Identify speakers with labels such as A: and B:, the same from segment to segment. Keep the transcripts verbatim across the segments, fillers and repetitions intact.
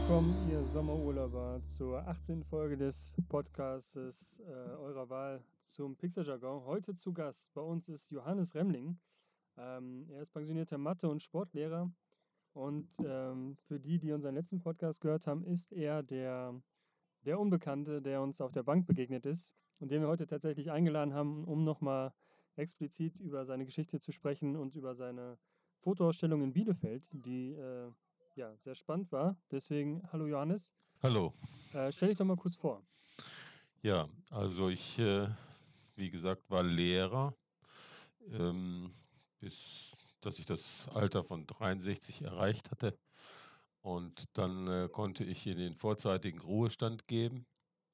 A: willkommen, ihr Sommerurlauber, zur achtzehnten Folge des Podcasts äh, eurer Wahl zum Pixeljargon. Heute zu Gast bei uns ist Johannes Remling. Ähm, er ist pensionierter Mathe- und Sportlehrer und ähm, für die, die unseren letzten Podcast gehört haben, ist er der, der Unbekannte, der uns auf der Bank begegnet ist und den wir heute tatsächlich eingeladen haben, um nochmal explizit über seine Geschichte zu sprechen und über seine Fotoausstellung in Bielefeld, die äh, ja, sehr spannend war. Deswegen, hallo Johannes.
B: Hallo.
A: Äh, stell dich doch mal kurz vor.
B: Ja, also ich, äh, wie gesagt, war Lehrer, ähm, bis dass ich das Alter von dreiundsechzig erreicht hatte. Und dann äh, konnte ich in den vorzeitigen Ruhestand geben.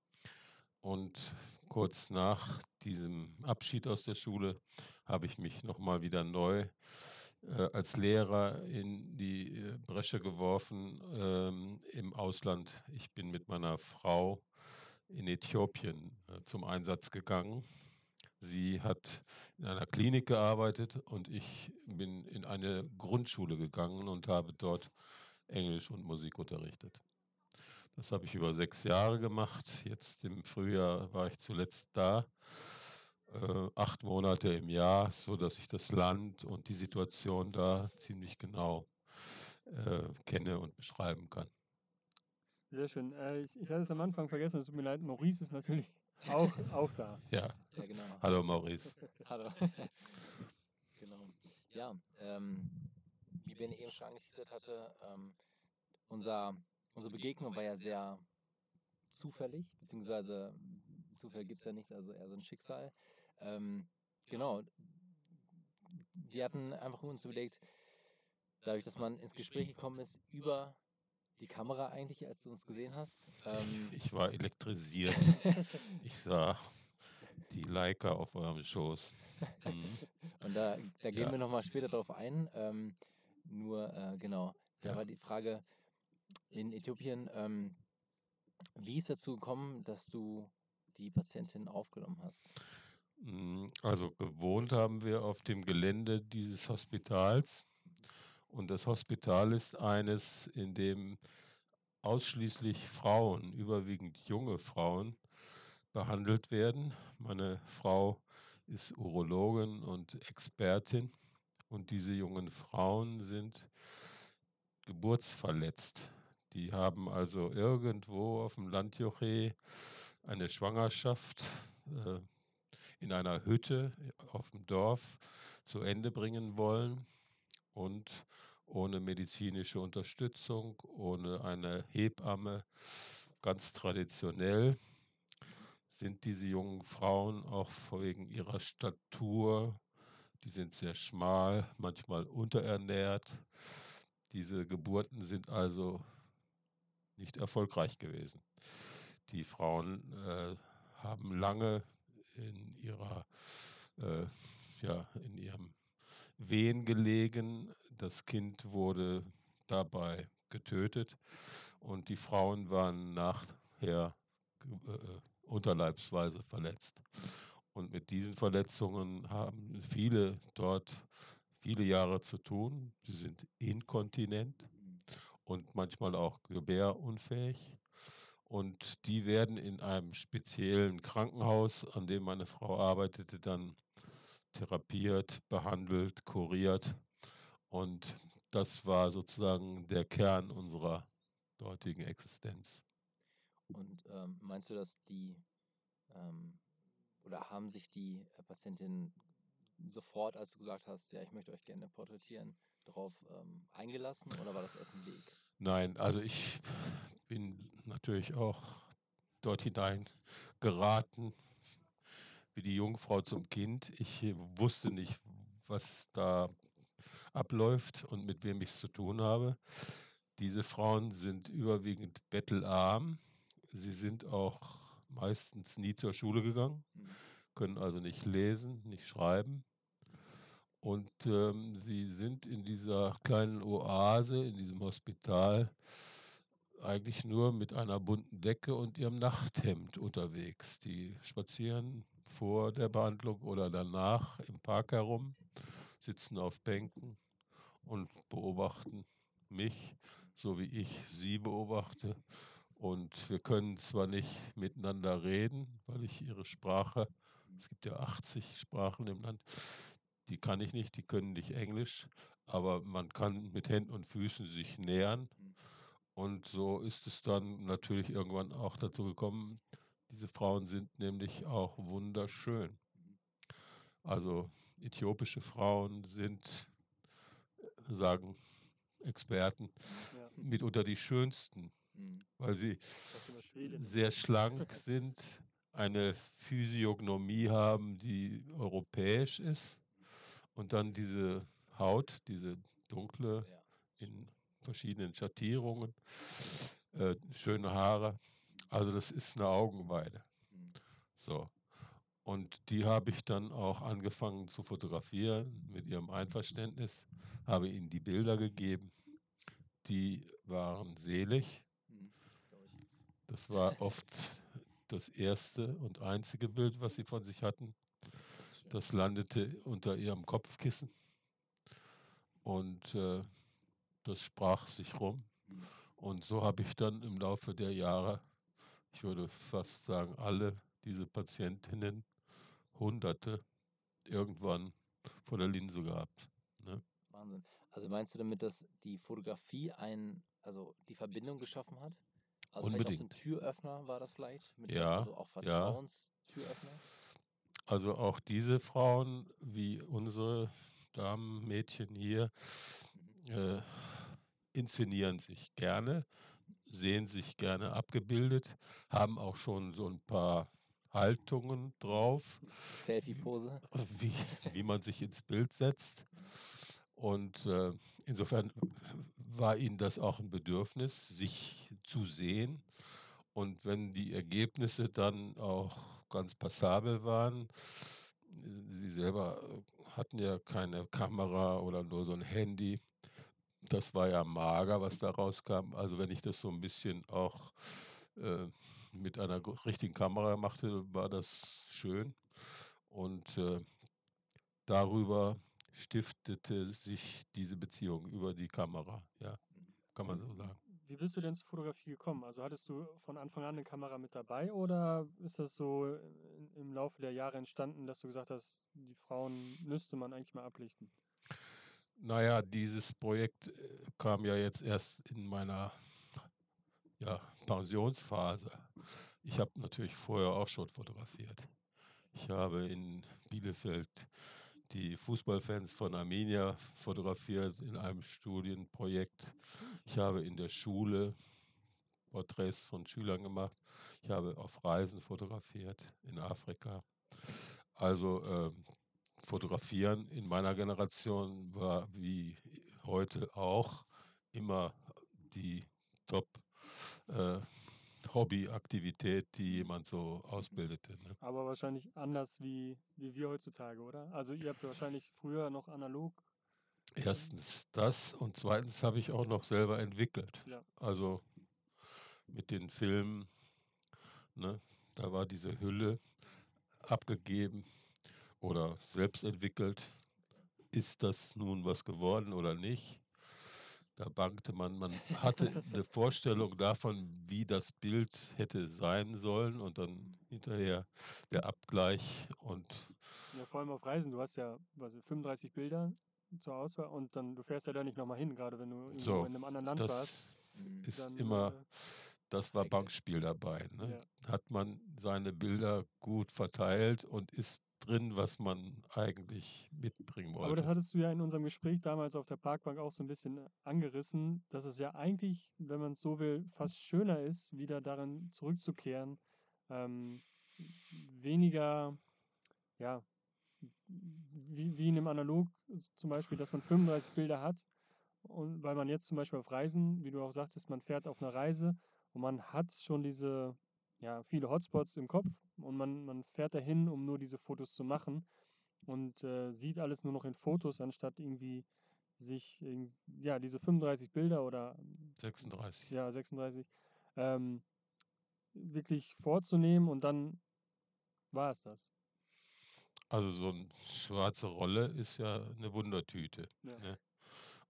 B: Und kurz nach diesem Abschied aus der Schule habe ich mich nochmal wieder neu äh, als Lehrer in die äh, Bresche geworfen ähm, im Ausland. Ich bin mit meiner Frau in Äthiopien äh, zum Einsatz gegangen. Sie hat in einer Klinik gearbeitet und ich bin in eine Grundschule gegangen und habe dort Englisch und Musik unterrichtet. Das habe ich über sechs Jahre gemacht. Jetzt im Frühjahr war ich zuletzt da. Äh, acht Monate im Jahr, so dass ich das Land und die Situation da ziemlich genau äh, kenne und beschreiben kann.
A: Sehr schön. Äh, ich, ich hatte es am Anfang vergessen, es tut mir leid. Maurice ist natürlich auch, auch da.
B: Ja.
C: Ja, genau.
B: Hallo Maurice.
C: Hallo. Genau. Ja, ähm, wie Ben eben schon angeteasert hatte, ähm, unser, unsere Begegnung war ja sehr zufällig, beziehungsweise Zufall gibt es ja nicht, also eher so ein Schicksal. Ähm, genau. Wir hatten einfach uns überlegt, dadurch, dass man ins Gespräch gekommen ist über die Kamera eigentlich, als du uns gesehen hast. Ähm,
B: Ich war elektrisiert. Ich sah die Leica auf eurem Schoß. Mhm.
C: Und da, da gehen
B: Ja.
C: wir nochmal später drauf ein. Ähm, nur, äh, genau, da
B: Ja.
C: war die Frage in Äthiopien, ähm, wie ist dazu gekommen, dass du die Patientin aufgenommen hast?
B: Also gewohnt haben wir auf dem Gelände dieses Hospitals. Und das Hospital ist eines, in dem ausschließlich Frauen, überwiegend junge Frauen, behandelt werden. Meine Frau ist Urologin und Expertin und diese jungen Frauen sind geburtsverletzt. Die haben also irgendwo auf dem Landjoche eine Schwangerschaft äh, in einer Hütte auf dem Dorf zu Ende bringen wollen und ohne medizinische Unterstützung, ohne eine Hebamme, ganz traditionell, sind diese jungen Frauen auch wegen ihrer Statur, die sind sehr schmal, manchmal unterernährt. Diese Geburten sind also nicht erfolgreich gewesen. Die Frauen äh, haben lange in ihrer, äh, ja, in ihrem Wehen gelegen. Das Kind wurde dabei getötet und die Frauen waren nachher äh, unterleibsweise verletzt. Und mit diesen Verletzungen haben viele dort viele Jahre zu tun. Sie sind inkontinent und manchmal auch gebärunfähig. Und die werden in einem speziellen Krankenhaus, an dem meine Frau arbeitete, dann therapiert, behandelt, kuriert. Und das war sozusagen der Kern unserer dortigen Existenz.
C: Und ähm, meinst du, dass die ähm, oder haben sich die äh, Patientinnen sofort, als du gesagt hast, ja, ich möchte euch gerne porträtieren, darauf ähm, eingelassen oder war das erst ein Weg?
B: Nein, also ich bin natürlich auch dort hinein geraten, wie die Jungfrau zum Kind. Ich wusste nicht, was da abläuft und mit wem ich es zu tun habe. Diese Frauen sind überwiegend bettelarm. Sie sind auch meistens nie zur Schule gegangen, können also nicht lesen, nicht schreiben. Und ähm, sie sind in dieser kleinen Oase, in diesem Hospital, eigentlich nur mit einer bunten Decke und ihrem Nachthemd unterwegs. Die spazieren vor der Behandlung oder danach im Park herum, sitzen auf Bänken und beobachten mich, so wie ich sie beobachte. Und wir können zwar nicht miteinander reden, weil ich ihre Sprache, es gibt ja achtzig Sprachen im Land, die kann ich nicht, die können nicht Englisch, aber man kann mit Händen und Füßen sich nähern. Und so ist es dann natürlich irgendwann auch dazu gekommen, diese Frauen sind nämlich auch wunderschön. Also äthiopische Frauen sind, sagen Experten,
A: Ja,
B: mitunter die schönsten,
C: Mhm.
B: weil sie
A: fast immer Schwedinnen.
B: sehr schlank sind, eine Physiognomie haben, die europäisch ist und dann diese Haut, diese dunkle
C: Ja.
B: in verschiedenen Schattierungen, äh, schöne Haare. Also das ist eine Augenweide.
C: Mhm.
B: So. Und die habe ich dann auch angefangen zu fotografieren mit ihrem Einverständnis, habe ihnen die Bilder gegeben. Die waren selig.
C: Mhm. Glaub ich.
B: Das war oft das erste und einzige Bild, was sie von sich hatten.
C: Schön.
B: Das landete unter ihrem Kopfkissen und äh, das sprach sich rum.
C: Mhm.
B: Und so habe ich dann im Laufe der Jahre, ich würde fast sagen, alle diese Patientinnen, Hunderte, irgendwann vor der Linse gehabt. Ne?
C: Wahnsinn. Also meinst du damit, dass die Fotografie ein, also die Verbindung geschaffen hat? Also vielleicht auch so ein
B: Unbedingt.
C: Türöffner war das vielleicht? Mit,
B: Ja,
C: also auch
B: ja.
C: Vertrauenstüröffner?
B: Also auch diese Frauen, wie unsere Damen, Mädchen hier,
C: Mhm.
B: äh, inszenieren sich gerne, sehen sich gerne abgebildet, haben auch schon so ein paar Haltungen drauf,
C: Selfie-Pose?
B: wie, wie man sich ins Bild setzt. Und äh, insofern war ihnen das auch ein Bedürfnis, sich zu sehen. Und wenn die Ergebnisse dann auch ganz passabel waren, äh, sie selber hatten ja keine Kamera oder nur so ein Handy, das war ja mager, was da rauskam. Also wenn ich das so ein bisschen auch äh, mit einer gu- richtigen Kamera machte, war das schön. Und äh, darüber stiftete sich diese Beziehung über die Kamera, ja, kann man so sagen.
A: Wie bist du denn zur Fotografie gekommen? Also hattest du von Anfang an eine Kamera mit dabei oder ist das so in, im Laufe der Jahre entstanden, dass du gesagt hast, die Frauen müsste man eigentlich mal ablichten?
B: Naja, dieses Projekt äh, kam ja jetzt erst in meiner ja, Pensionsphase. Ich habe natürlich vorher auch schon fotografiert. Ich habe in Bielefeld die Fußballfans von Arminia fotografiert in einem Studienprojekt. Ich habe in der Schule Porträts von Schülern gemacht. Ich habe auf Reisen fotografiert in Afrika. Also äh, fotografieren in meiner Generation war wie heute auch immer die Top äh, Hobbyaktivität, die jemand so ausbildete. Ne?
A: Aber wahrscheinlich anders wie, wie wir heutzutage, oder? Also ihr habt wahrscheinlich früher noch analog.
B: Erstens das und zweitens habe ich auch noch selber entwickelt.
A: Ja.
B: Also mit den Filmen, ne, da war diese Hülle abgegeben oder selbst entwickelt. Ist das nun was geworden oder nicht? Da bangte man, man hatte eine Vorstellung davon, wie das Bild hätte sein sollen und dann hinterher der Abgleich und
A: Ja, vor allem auf Reisen, du hast ja was, fünfunddreißig Bilder zur Auswahl und dann, du fährst ja da nicht nochmal hin, gerade wenn du irgendwo
B: so.
A: in einem anderen Land warst.
B: Das
C: Mhm.
B: ist
A: Dann,
B: immer,
A: äh,
B: das war
C: Ecke.
B: Bankspiel dabei. Ne?
A: ja.
B: Hat man seine Bilder gut verteilt und ist drin, was man eigentlich mitbringen
A: Aber das
B: wollte.
A: hattest du ja in unserem Gespräch damals auf der Parkbank auch so ein bisschen angerissen, dass es ja eigentlich, wenn man es so will, fast schöner ist, wieder darin zurückzukehren, ähm, weniger, ja, wie, wie in einem Analog zum Beispiel, dass man fünfunddreißig Bilder hat und weil man jetzt zum Beispiel auf Reisen, wie du auch sagtest, man fährt auf eine Reise und man hat schon diese, ja, viele Hotspots im Kopf und man, man fährt dahin, um nur diese Fotos zu machen und äh, sieht alles nur noch in Fotos, anstatt irgendwie sich, irgend- ja, diese fünfunddreißig Bilder oder
B: sechsunddreißig.
A: ja, sechsunddreißig ähm, wirklich vorzunehmen und dann war es das.
B: Also so eine schwarze Rolle ist ja eine Wundertüte.
A: Ja.
B: Ne?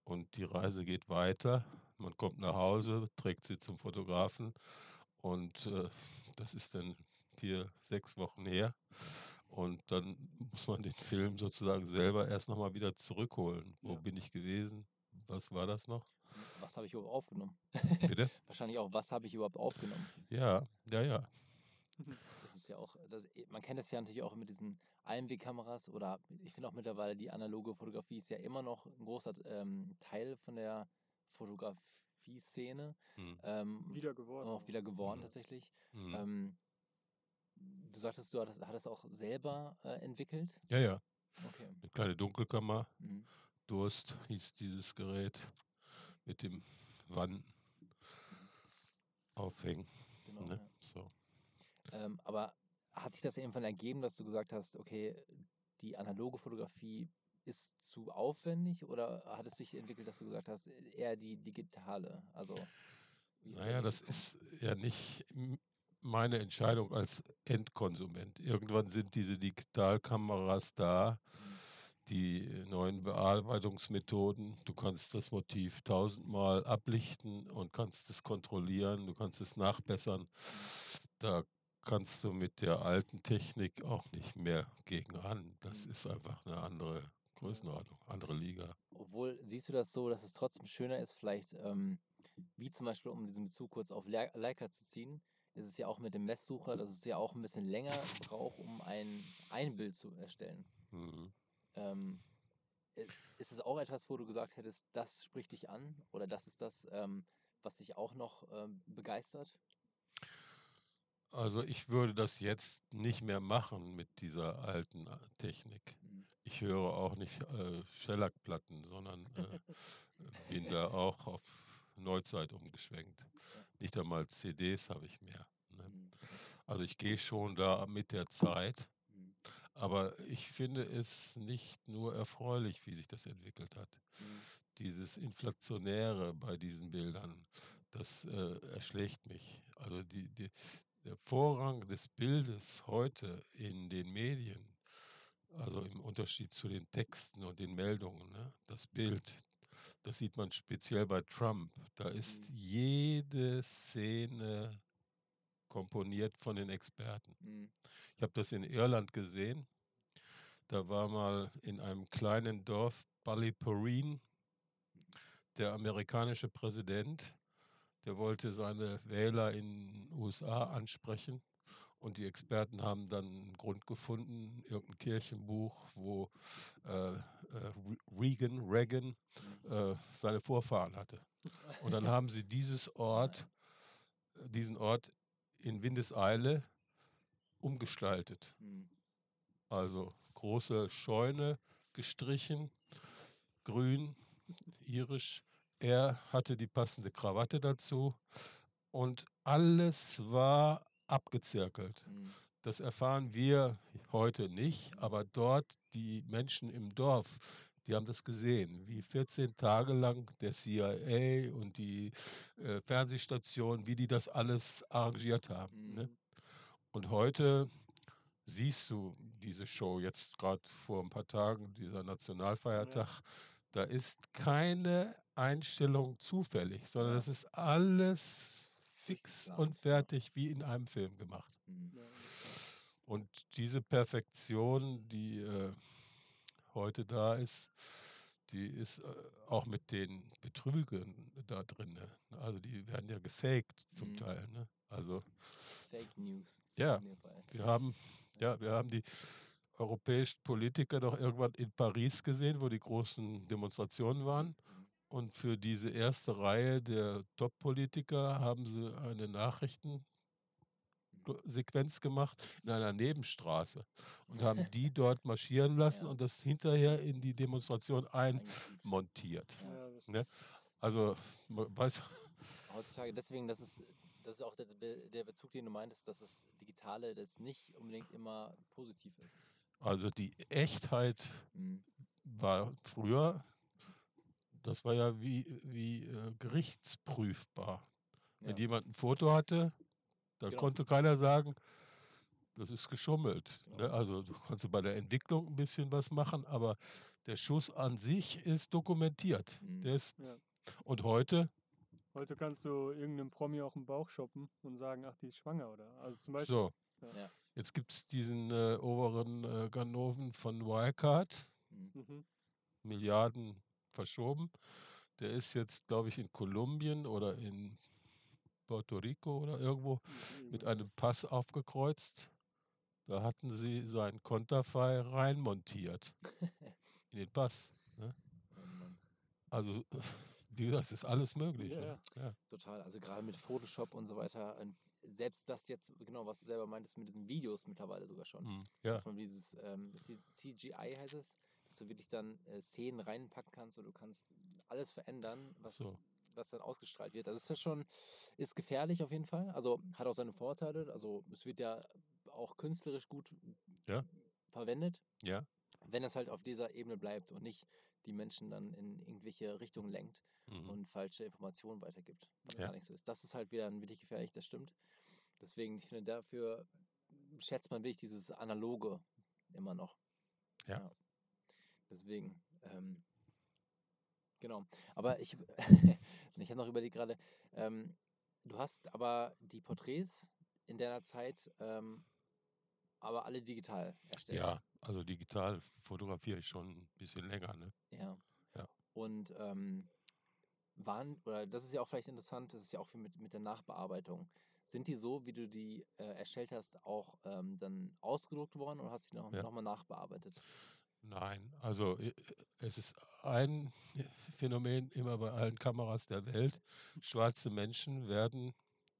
B: und die Reise geht weiter. Man kommt nach Hause, trägt sie zum Fotografen und äh, das ist dann vier, sechs Wochen her. Und dann muss man den Film sozusagen selber erst nochmal wieder zurückholen. Wo
A: Ja.
B: bin ich gewesen? Was war das noch?
C: Was habe ich überhaupt aufgenommen?
B: Bitte?
C: Wahrscheinlich auch, was habe ich überhaupt aufgenommen?
B: Ja, ja, ja.
C: Das ist ja auch, das, man kennt es ja natürlich auch mit diesen Einwegkameras oder ich finde auch mittlerweile die analoge Fotografie ist ja immer noch ein großer ähm, Teil von der Fotografie-Szene.
B: Hm.
C: Ähm,
A: Wieder geworden.
C: auch wieder geworden
B: Mhm.
C: tatsächlich.
B: Hm.
C: Ähm, du sagtest, du hattest, hattest auch selber äh, entwickelt.
B: Ja, ja.
C: Okay.
B: Eine kleine Dunkelkammer.
C: Mhm.
B: Durst hieß dieses Gerät mit dem Wand aufhängen.
C: Genau.
B: Ne?
C: Ja.
B: So.
C: Ähm, aber hat sich das irgendwann ergeben, dass du gesagt hast, okay, die analoge Fotografie ist zu aufwendig oder hat es sich entwickelt, dass du gesagt hast, eher die digitale? Also, wie ist
B: Naja,
C: da
B: das
C: gekommen?
B: ist ja nicht m- meine Entscheidung als Endkonsument. Irgendwann sind diese Digitalkameras da,
C: Mhm.
B: die neuen Bearbeitungsmethoden. Du kannst das Motiv tausendmal ablichten und kannst es kontrollieren, du kannst es nachbessern. Da kannst du mit der alten Technik auch nicht mehr gegen ran. Das
C: Mhm.
B: ist einfach eine andere Größenordnung, andere Liga.
C: Obwohl, siehst du das so, dass es trotzdem schöner ist, vielleicht, ähm, wie zum Beispiel, um diesen Bezug kurz auf Le- Leica zu ziehen, ist es ja auch mit dem Messsucher, dass es ja auch ein bisschen länger braucht, um ein, ein Bild zu erstellen.
B: Mhm.
C: Ähm, i- ist es auch etwas, wo du gesagt hättest, das spricht dich an oder das ist das, ähm, was dich auch noch ähm, begeistert?
B: Also ich würde das jetzt nicht mehr machen mit dieser alten äh, Technik.
C: Mhm.
B: Ich höre auch nicht äh, Shellac-Platten, sondern äh, bin da auch auf Neuzeit umgeschwenkt.
C: Ja.
B: Nicht einmal C Ds habe ich mehr. Ne?
C: Mhm. Okay.
B: Also ich gehe schon da mit der Zeit,
C: Mhm.
B: aber ich finde es nicht nur erfreulich, wie sich das entwickelt hat.
C: Mhm.
B: Dieses Inflationäre bei diesen Bildern, das äh, erschlägt mich. Also die, die, der Vorrang des Bildes heute in den Medien, also im Unterschied zu den Texten und den Meldungen, ne, das Bild, das sieht man speziell bei Trump. Da ist
C: Mhm.
B: jede Szene komponiert von den Experten.
C: Mhm.
B: Ich habe das in Irland gesehen. Da war mal in einem kleinen Dorf Ballyporeen der amerikanische Präsident, der wollte seine Wähler in den U S A ansprechen. Und die Experten haben dann einen Grund gefunden, irgendein Kirchenbuch, wo äh, äh, Reagan, Reagan
C: Mhm.
B: äh, seine Vorfahren hatte. Und dann haben sie dieses Ort, äh, diesen Ort in Windeseile umgestaltet.
C: Mhm.
B: Also große Scheune gestrichen, grün, irisch. Er hatte die passende Krawatte dazu und alles war abgezirkelt.
C: Mhm.
B: Das erfahren wir heute nicht, aber dort die Menschen im Dorf, die haben das gesehen, wie vierzehn Tage lang der C I A und die äh, Fernsehstation, wie die das alles arrangiert haben. Ne?
C: Mhm.
B: Und heute siehst du diese Show jetzt gerade vor ein paar Tagen, dieser Nationalfeiertag, da ist keine Einstellung zufällig, sondern
C: Ja.
B: das ist alles fix
C: Durchgeplant,
B: und
C: ja.
B: fertig wie in einem Film gemacht.
C: Mhm.
A: Ja,
B: Und diese Perfektion, die äh, heute da ist, die ist äh, auch mit den Betrügen da drin. Ne? Also die werden ja gefaked zum
C: Mhm.
B: Teil. Ne? Also
C: Fake News.
B: Ja.
C: In dem Fall.
B: wir haben, ja, wir haben die europäischen Politiker doch irgendwann in Paris gesehen, wo die großen Demonstrationen waren.
C: Mhm.
B: Und für diese erste Reihe der Top-Politiker haben sie eine Nachrichtensequenz gemacht in einer Nebenstraße und haben die dort marschieren lassen
C: Ja.
B: und das hinterher in die Demonstration
C: Eingefügt.
B: einmontiert.
C: Ja.
A: ja, das
B: Ne?
A: ist,
B: Also, man weiß,
C: Heutzutage, deswegen, das ist, das ist auch der, Be- der Bezug, den du meintest, dass das Digitale das nicht unbedingt immer positiv ist.
B: also die Echtheit
C: Mhm.
B: war früher, das war ja wie, wie äh, gerichtsprüfbar. Wenn
C: Ja.
B: jemand ein Foto hatte, dann
C: Genau.
B: konnte keiner sagen, das ist geschummelt. Ne?
C: Genau.
B: Also du kannst bei der Entwicklung ein bisschen was machen, aber der Schuss an sich ist dokumentiert.
C: Mhm.
B: Der ist,
A: Ja.
B: und heute,
A: Heute kannst du irgendeinem Promi auch im Bauch shoppen und sagen, ach, die ist schwanger, oder? Also zum Beispiel.
B: so,
C: Ja.
B: jetzt gibt es diesen äh, oberen äh, Ganoven von Wirecard,
C: Mhm.
A: Mhm.
B: Milliarden verschoben. Der ist jetzt, glaube ich, in Kolumbien oder in Puerto Rico oder irgendwo mit einem Pass aufgekreuzt. Da hatten sie sein Konterfei reinmontiert in den Pass. Ne?
C: Oh Mann.
B: Also, wie gesagt, es ist alles möglich.
A: Ja,
B: Ne?
A: ja.
B: Ja.
C: Total, also gerade mit Photoshop und so weiter. Und selbst das jetzt, genau, was du selber meintest, mit diesen Videos mittlerweile sogar schon.
B: Mhm. Ja.
C: Dass man dieses ähm, C G I heißt es, dass du wirklich dann äh, Szenen reinpacken kannst und du kannst alles verändern, was,
B: So.
C: was dann ausgestrahlt wird. Das ist ja schon, ist gefährlich auf jeden Fall. Also hat auch seine Vorteile. Also es wird ja auch künstlerisch gut
B: Ja.
C: verwendet,
B: Ja.
C: wenn es halt auf dieser Ebene bleibt und nicht die Menschen dann in irgendwelche Richtungen lenkt
B: Mhm.
C: und falsche Informationen weitergibt, was
B: Ja.
C: gar nicht so ist. Das ist halt wieder ein wirklich gefährlich, das stimmt. Deswegen, ich finde, dafür schätzt man wirklich dieses Analoge immer noch.
B: Ja.
C: Deswegen, ähm, genau. Aber ich, ich habe noch überlegt gerade, ähm, du hast aber die Porträts in deiner Zeit ähm, aber alle digital erstellt.
B: Ja, also digital fotografiere ich schon ein bisschen länger. Ne?
C: Ja.
B: Ja.
C: Und ähm, waren, oder das ist ja auch vielleicht interessant, das ist ja auch viel mit, mit der Nachbearbeitung. Sind die so, wie du die äh, erstellt hast, auch ähm, dann ausgedruckt worden oder hast du die noch,
B: Ja.
C: noch mal nachbearbeitet?
B: Nein, also äh, es ist ein Phänomen immer bei allen Kameras der Welt. Schwarze Menschen werden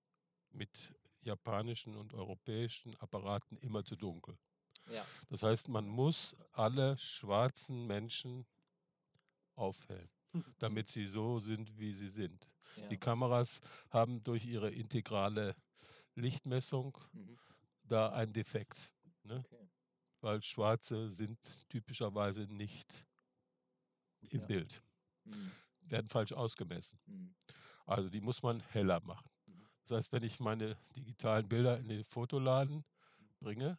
B: mit japanischen und europäischen Apparaten immer zu dunkel.
C: Ja.
B: Das heißt, man muss alle schwarzen Menschen aufhellen, damit sie so sind, wie sie sind.
C: Ja.
B: Die Kameras haben durch ihre integrale Lichtmessung
C: Mhm.
B: da einen Defekt, ne?
C: Okay.
B: Weil Schwarze sind typischerweise nicht im
C: Ja.
B: Bild,
C: Mhm.
B: werden falsch ausgemessen.
C: Mhm.
B: Also die muss man heller machen.
C: Mhm.
B: Das heißt, wenn ich meine digitalen Bilder in den Fotoladen bringe,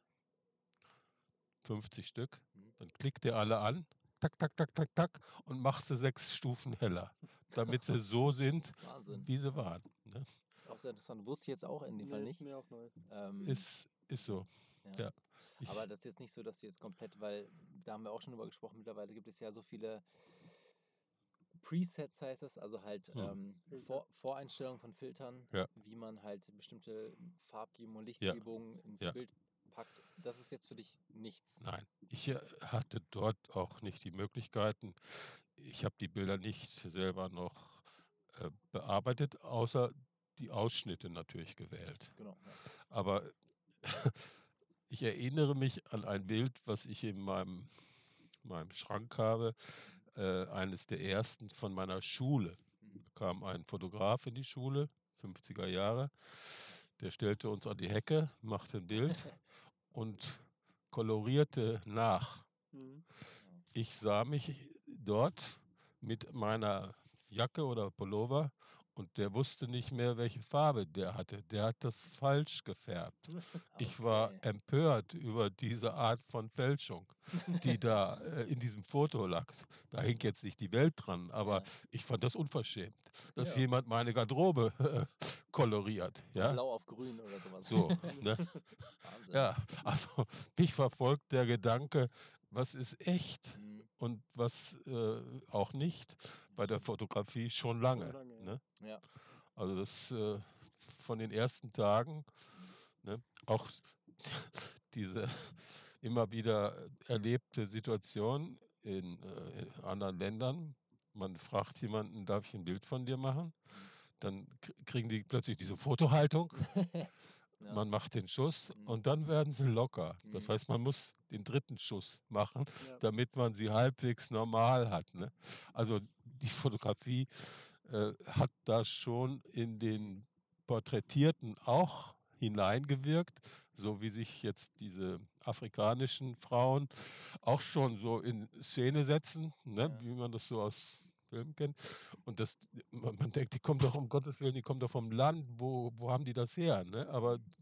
B: fünfzig Stück,
C: Mhm.
B: dann klickt der alle an, tak, tak, tak, tak, tak, und macht sie sechs Stufen heller, damit sie so sind,
C: Wahnsinn.
B: wie sie waren. Ne?
C: Ist auch sehr interessant. Wusste ich jetzt auch in dem Fall
A: Nee,
C: nicht.
A: ist mir auch neu.
C: Ähm,
B: Ist, ist so.
C: ja.
B: Ja. Ich,
C: Aber das ist jetzt nicht so, dass du jetzt komplett, weil da haben wir auch schon drüber gesprochen, mittlerweile gibt es ja so viele Presets, heißt es, also halt
B: Hm.
C: ähm,
A: Filter.
C: Vor Voreinstellungen von Filtern,
B: Ja.
C: wie man halt bestimmte Farbgebung und
B: Ja.
C: Lichtgebung ins
B: Ja.
C: Bild packt. Das ist jetzt für dich nichts.
B: Nein, ich äh, hatte dort auch nicht die Möglichkeiten. Ich habe die Bilder nicht selber noch äh, bearbeitet, außer die Ausschnitte natürlich gewählt.
C: Genau. Ja.
B: Aber ich erinnere mich an ein Bild, was ich in meinem, meinem Schrank habe, äh, eines der ersten von meiner Schule.
C: Mhm.
B: Da kam ein Fotograf in die Schule, fünfziger Jahre, der stellte uns an die Hecke, machte ein Bild und kolorierte nach.
A: Mhm.
B: Ich sah mich dort mit meiner Jacke oder Pullover und der wusste nicht mehr, welche Farbe der hatte. Der hat das falsch gefärbt. Ich war
C: Okay.
B: empört über diese Art von Fälschung, die da äh, in diesem Foto lag. Da hing jetzt nicht die Welt dran, aber
C: Ja.
B: ich fand das unverschämt, dass
A: Ja.
B: jemand meine Garderobe äh, koloriert.
C: Von
B: Ja?
C: Blau auf Grün oder sowas.
B: So, ne?
C: Wahnsinn.
B: Ja, also mich verfolgt der Gedanke, was ist echt
C: Mhm.
B: und was äh, auch nicht bei der Fotografie schon lange.
A: Schon lange, ja.
B: Ne?
C: Ja.
B: Also das äh, von den ersten Tagen, ne? Auch diese immer wieder erlebte Situation in, äh, in anderen Ländern. Man fragt jemanden, darf ich ein Bild von dir machen? Dann k- kriegen die plötzlich diese Fotohaltung.
C: Ja.
B: Man macht den Schuss
C: Mhm.
B: und dann werden sie locker. Das
C: Mhm.
B: heißt, man muss den dritten Schuss machen,
A: Ja.
B: damit man sie halbwegs normal hat. Ne? Also die Fotografie äh, hat da schon in den Porträtierten auch hineingewirkt, so wie sich jetzt diese afrikanischen Frauen auch schon so in Szene setzen, ne?
C: Ja.
B: Wie man das so aus Filmen kennt. Und das, man, man denkt, die kommen doch, um Gottes Willen, die kommen doch vom Land, wo, wo haben die das her? Ne? Aber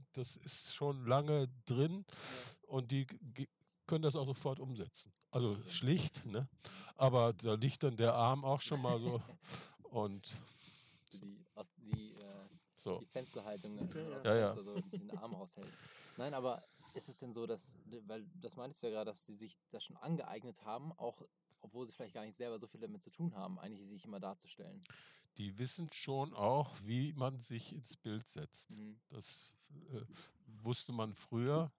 B: das ist schon lange drin
A: Ja.
B: und die ge- können das auch sofort umsetzen. Also schlicht, ne? Aber da liegt dann der Arm auch schon mal so und
C: So die, aus, die, äh,
B: so.
C: die Fensterhaltung,
A: Die
C: äh,
A: Fe-
C: wenn man aus
B: Ja,
C: dem
B: ja.
C: Fenster so den Arm raushält. Nein, aber ist es denn so, dass, weil das meintest du ja gerade, dass sie sich das schon angeeignet haben, auch obwohl sie vielleicht gar nicht selber so viel damit zu tun haben, eigentlich sich immer darzustellen?
B: Die wissen schon auch, wie man sich ins Bild setzt.
C: Mhm.
B: Das äh, wusste man früher,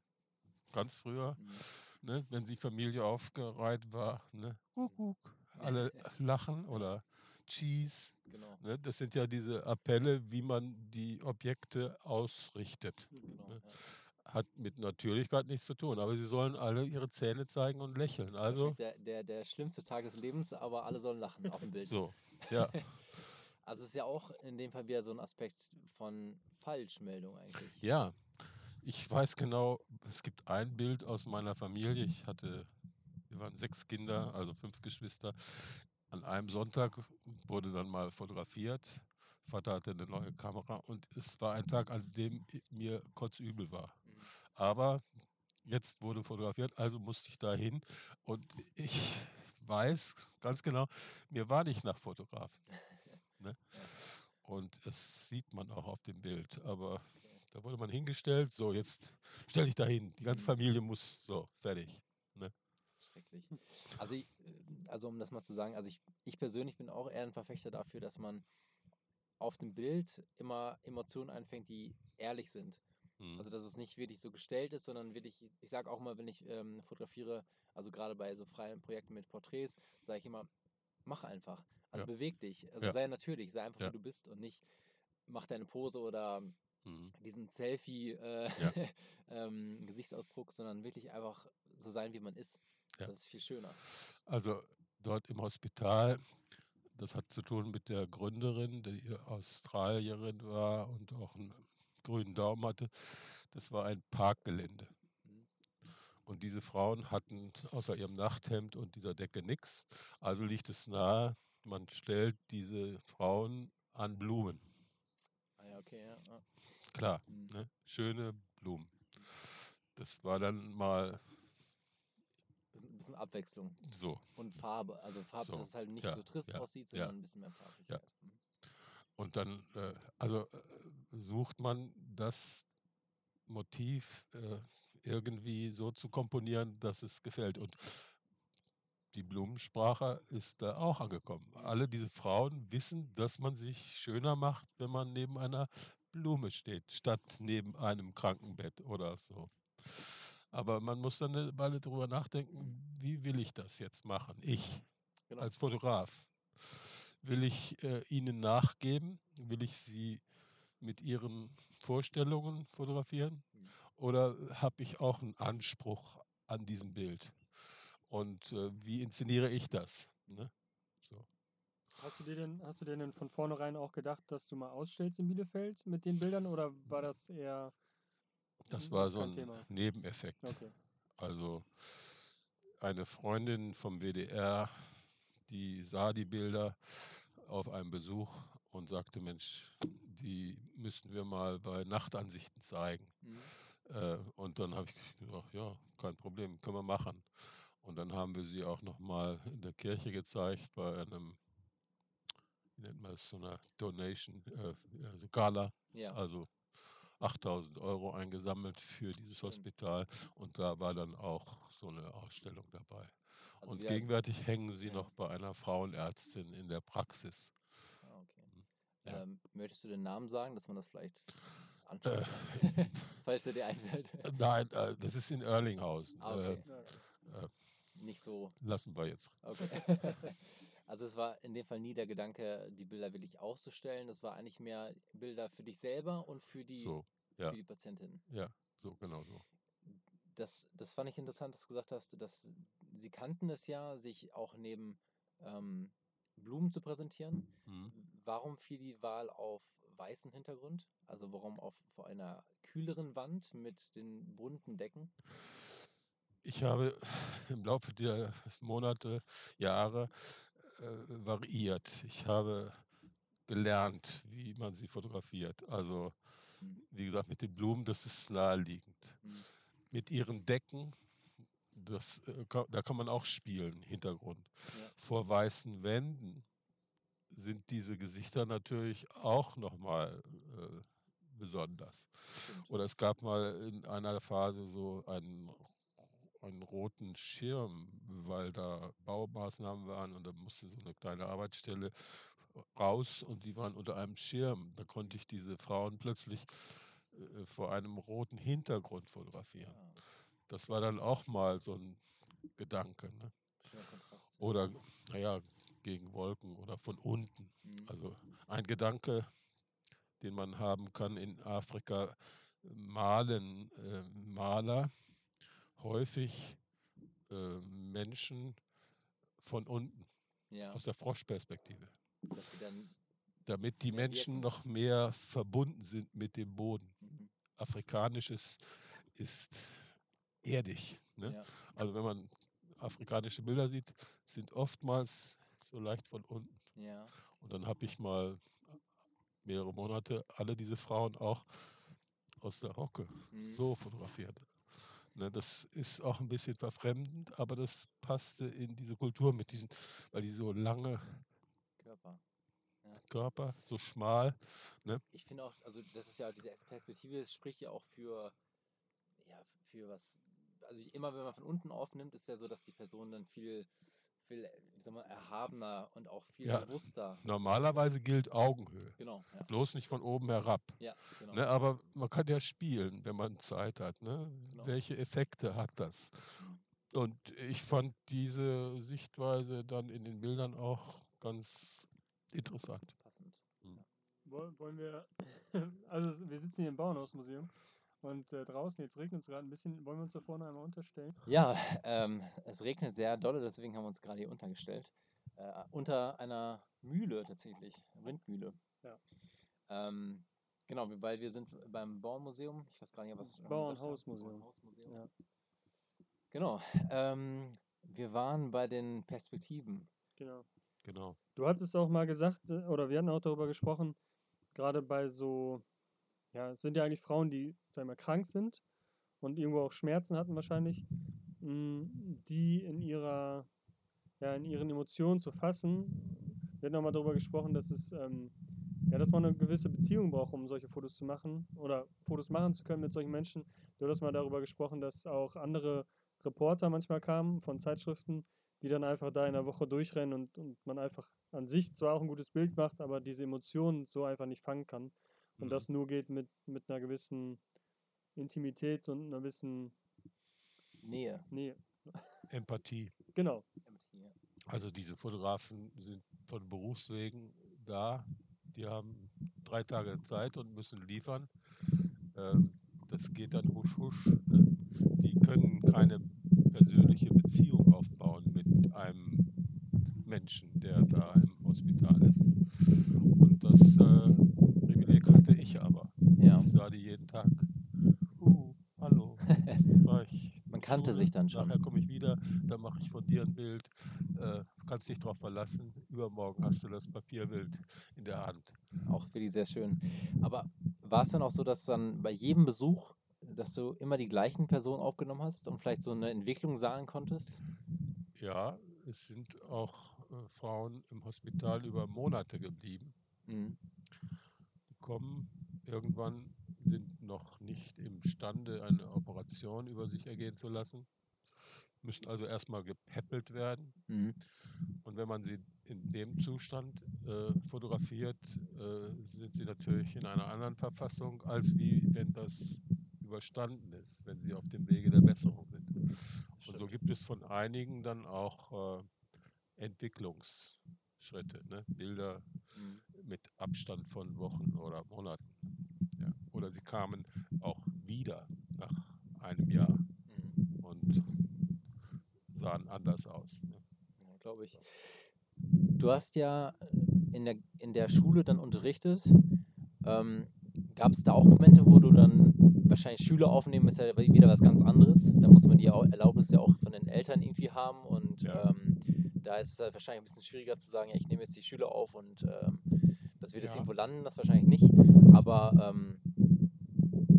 B: ganz früher,
C: Mhm.
B: ne, wenn die Familie aufgereiht war, ne, Kuckuck, alle lachen oder Cheese.
C: Genau,
B: Ne, das sind ja diese Appelle, wie man die Objekte ausrichtet.
C: genau.
B: Ne?
C: Ja.
B: Hat mit Natürlichkeit nichts zu tun, aber sie sollen alle ihre Zähne zeigen und lächeln. Also
C: Perfekt, der, der, der schlimmste Tag des Lebens, aber alle sollen lachen auf dem Bild.
B: so, ja.
C: Also es ist ja auch in dem Fall wieder so ein Aspekt von Falschmeldung eigentlich.
B: Ja, ich weiß genau, es gibt ein Bild aus meiner Familie. Ich hatte, wir waren sechs Kinder, also fünf Geschwister. An einem Sonntag wurde dann mal fotografiert. Vater hatte eine neue Kamera und es war ein Tag, an dem mir kotzübel war.
C: Mhm.
B: Aber jetzt wurde fotografiert, also musste ich da hin und ich weiß ganz genau, mir war nicht nach Fotografen. Ne?
C: Ja.
B: Und das sieht man auch auf dem Bild. Aber da wurde man hingestellt, so jetzt stell dich da hin, die ganze
C: Mhm.
B: Familie muss, so, fertig. Ne?
C: Schrecklich. Also, ich, also um das mal zu sagen, also ich, ich persönlich bin auch eher ein Verfechter dafür, dass man auf dem Bild immer Emotionen einfängt, die ehrlich sind.
B: Hm.
C: Also dass es nicht wirklich so gestellt ist, sondern wirklich, ich, ich sage auch mal, wenn ich ähm, fotografiere, also gerade bei so freien Projekten mit Porträts, sage ich immer, mach einfach. Also
B: Ja.
C: beweg dich. Also
B: Ja.
C: sei natürlich, sei einfach,
B: Ja.
C: wie du bist und nicht mach deine Pose oder
B: Hm.
C: diesen Selfie äh,
B: Ja.
C: ähm, Gesichtsausdruck, sondern wirklich einfach so sein, wie man ist.
B: Ja.
C: Das ist viel schöner.
B: Also dort im Hospital, das hat zu tun mit der Gründerin, die Australierin war und auch einen grünen Daumen hatte. Das war ein Parkgelände.
C: Mhm.
B: Und diese Frauen hatten außer ihrem Nachthemd und dieser Decke nichts. Also liegt es nahe, man stellt diese Frauen an Blumen.
C: Ah ja, okay, ja. ja.
B: Klar,
C: Mhm.
B: ne? Schöne Blumen. Das war dann mal
C: Bisschen, bisschen Abwechslung
B: so.
C: und Farbe. Also Farbe,
B: So,
C: dass es halt nicht
B: ja,
C: so trist
B: ja,
C: aussieht,
B: ja.
C: sondern ein bisschen mehr farbig.
B: Ja.
C: Mhm.
B: Und dann, äh, also äh, sucht man das Motiv äh, irgendwie so zu komponieren, dass es gefällt. Und die Blumensprache ist da auch angekommen. Alle diese Frauen wissen, dass man sich schöner macht, wenn man neben einer Blume steht, statt neben einem Krankenbett oder so. Aber man muss dann eine Weile drüber nachdenken, wie will ich das jetzt machen? Ich
C: Genau.
B: als Fotograf. Will ich äh, ihnen nachgeben? Will ich sie mit ihren Vorstellungen fotografieren?
C: Mhm.
B: Oder habe ich auch einen Anspruch an diesem Bild? Und äh, wie inszeniere ich das? Ne? So.
A: Hast du dir denn, hast du dir denn von vornherein auch gedacht, dass du mal ausstellst in Bielefeld mit den Bildern oder war das eher
B: Das
A: n-
B: war so
A: kein
B: ein
A: Thema?
B: Nebeneffekt.
A: Okay.
B: Also eine Freundin vom W D R, die sah die Bilder auf einem Besuch und sagte, Mensch, die müssten wir mal bei Nachtansichten zeigen.
C: Mhm.
B: Äh, und dann habe ich gedacht, ja, kein Problem, können wir machen. Und dann haben wir sie auch nochmal in der Kirche gezeigt bei einem, wie nennt man es, so einer Donation, äh, also Gala,
C: Ja.
B: also achttausend Euro eingesammelt für dieses
C: Schön.
B: Hospital und da war dann auch so eine Ausstellung dabei.
C: Also
B: Und
C: wieder,
B: gegenwärtig hängen sie
C: ja.
B: noch bei einer Frauenärztin in der Praxis.
C: Ah, okay.
B: Ja.
C: Ähm, möchtest du den Namen sagen, dass man das vielleicht
B: Äh,
C: anschauen kann? Falls er dir einfällt.
B: nein, äh, das ist in Erlinghausen.
C: Ah, okay.
A: Ja, okay.
B: Äh, äh,
C: Nicht so.
B: lassen wir jetzt.
C: Okay. Also es war in dem Fall nie der Gedanke, die Bilder wirklich auszustellen. Das war eigentlich mehr Bilder für dich selber und für die,
B: So, ja,
C: für die Patientin.
B: ja, so, genau so.
C: Das, das fand ich interessant, dass du gesagt hast, dass sie kannten es ja, sich auch neben ähm, Blumen zu präsentieren.
B: Hm.
C: Warum fiel die Wahl auf weißen Hintergrund? Also warum auf vor einer kühleren Wand mit den bunten Decken?
B: Ich habe im Laufe der Monate, Jahre äh, variiert. Ich habe gelernt, wie man sie fotografiert. Also
C: Mhm.
B: Wie gesagt, mit den Blumen, das ist naheliegend.
C: Mhm.
B: Mit ihren Decken, das, äh, ka- da kann man auch spielen, Hintergrund.
C: Ja.
B: Vor weißen Wänden sind diese Gesichter natürlich auch nochmal äh, besonders.
C: Stimmt.
B: Oder es gab mal in einer Phase so einen, einen roten Schirm, weil da Baumaßnahmen waren und da musste so eine kleine Arbeitsstelle raus und die waren unter einem Schirm. Da konnte ich diese Frauen plötzlich äh, vor einem roten Hintergrund fotografieren.
C: Ah,
B: Das war dann auch mal so ein Gedanke. Ne?
C: schöner Kontrast.
B: Oder, naja, gegen Wolken oder von unten.
C: Mhm.
B: Also ein Gedanke, den man haben kann in Afrika, malen äh, Maler häufig äh, Menschen von unten,
C: Ja,
B: aus der Froschperspektive,
C: dass sie dann.
B: damit die
C: Mehr
B: Menschen
C: wirken.
B: noch mehr verbunden sind mit dem Boden.
C: Mhm.
B: Afrikanisches ist erdig. Ne?
C: Ja,
B: Also wenn man afrikanische Bilder sieht, sind oftmals so leicht von unten.
C: ja.
B: Und dann habe ich mal mehrere Monate alle diese Frauen auch aus der Hocke
C: Mhm.
B: so fotografiert. Ne, das ist auch ein bisschen verfremdend, aber das passte in diese Kultur mit diesen, weil die so lange
C: Körper.
B: Körper, so schmal. Ne?
C: Ich finde auch, also das ist ja diese Perspektive, das spricht ja auch für, ja, für was, also immer wenn man von unten aufnimmt, ist ja so, dass die Person dann viel, viel, ich sag mal, erhabener und auch viel
B: Ja.
C: bewusster.
B: Normalerweise gilt Augenhöhe,
C: Genau, ja.
B: bloß nicht von oben herab.
C: Ja, genau.
B: Ne, aber man kann ja spielen, wenn man Zeit hat. Ne?
C: Genau.
B: Welche Effekte hat das?
C: Mhm.
B: Und ich fand diese Sichtweise dann in den Bildern auch ganz interessant.
C: Passend.
A: Woll- Wollen wir, also es- wir sitzen hier im Bauernhausmuseum und äh, draußen, jetzt regnet es gerade ein bisschen, wollen wir uns da vorne einmal unterstellen?
C: Ja, ähm, es regnet sehr dolle, deswegen haben wir uns gerade hier untergestellt. Äh, unter einer Mühle tatsächlich, Windmühle.
A: Ja.
C: Ähm, genau, weil wir sind beim Bauernmuseum. Ich weiß gar nicht, was
A: Bauernhausmuseum.
C: Bauernhausmuseum.
A: Ja.
C: Genau. Ähm, wir waren bei den Perspektiven.
A: Genau.
B: Genau.
A: Du hattest auch mal gesagt, äh, oder wir hatten auch darüber gesprochen, gerade bei so, ja, es sind ja eigentlich Frauen, die, sag ich mal, krank sind und irgendwo auch Schmerzen hatten wahrscheinlich, mh, die in ihrer, ja, in ihren Emotionen zu fassen. Wir hatten auch mal darüber gesprochen, dass es, ähm, ja, dass man eine gewisse Beziehung braucht, um solche Fotos zu machen oder Fotos machen zu können mit solchen Menschen. Du hattest mal darüber gesprochen, dass auch andere Reporter manchmal kamen von Zeitschriften, die dann einfach da in der Woche durchrennen und, und man einfach an sich zwar auch ein gutes Bild macht, aber diese Emotionen so einfach nicht fangen kann. Und
B: Mhm.
A: das nur geht mit, mit einer gewissen Intimität und einer gewissen
C: Nähe.
A: Nähe.
B: Empathie.
A: Genau.
C: Empathie, ja.
B: Also diese Fotografen sind von Berufswegen da. Die haben drei Tage Zeit und müssen liefern. Ähm, das geht dann husch husch. Ne? Die können keine persönliche Beziehung aufbauen mit einem Menschen, der da im Hospital ist. Und das äh, Privileg hatte ich aber.
C: Ja.
B: Ich sah die jeden Tag. Uh, hallo, jetzt war ich in
C: Man
B: die
C: kannte
B: Schule,
C: sich dann schon.
B: Nachher komme ich wieder, dann mache ich von dir ein Bild. Äh, kannst dich drauf verlassen. Übermorgen hast du das Papierbild in der Hand.
C: Auch für die sehr schön. Aber war es dann auch so, dass dann bei jedem Besuch, dass du immer die gleichen Personen aufgenommen hast und vielleicht so eine Entwicklung sagen konntest?
B: Ja, es sind auch äh, Frauen im Hospital über Monate geblieben.
C: Mhm.
B: Die kommen irgendwann, sind noch nicht imstande, eine Operation über sich ergehen zu lassen, müssen also erstmal gepäppelt werden.
C: Mhm.
B: Und wenn man sie in dem Zustand äh, fotografiert, äh, sind sie natürlich in einer anderen Verfassung, als wie wenn das überstanden ist, wenn sie auf dem Wege der Besserung sind. Und so
C: Stimmt.
B: gibt es von einigen dann auch äh, Entwicklungsschritte, ne? Bilder
C: Mhm.
B: mit Abstand von Wochen oder Monaten. Ja. Oder sie kamen auch wieder nach einem Jahr
C: Mhm.
B: und sahen anders aus. Ne?
C: Ja, glaube ich. Du hast ja in der, in der Schule dann unterrichtet. Ähm, Gab es da auch Momente, wo du dann wahrscheinlich Schüler aufnehmen, ist ja wieder was ganz anderes. Da muss man die Au- Erlaubnis ja auch von den Eltern irgendwie haben und
B: Ja.
C: ähm, da ist es halt wahrscheinlich ein bisschen schwieriger zu sagen, ja, ich nehme jetzt die Schüler auf und ähm, dass wir das
B: Ja.
C: irgendwo landen, das wahrscheinlich nicht. Aber ähm,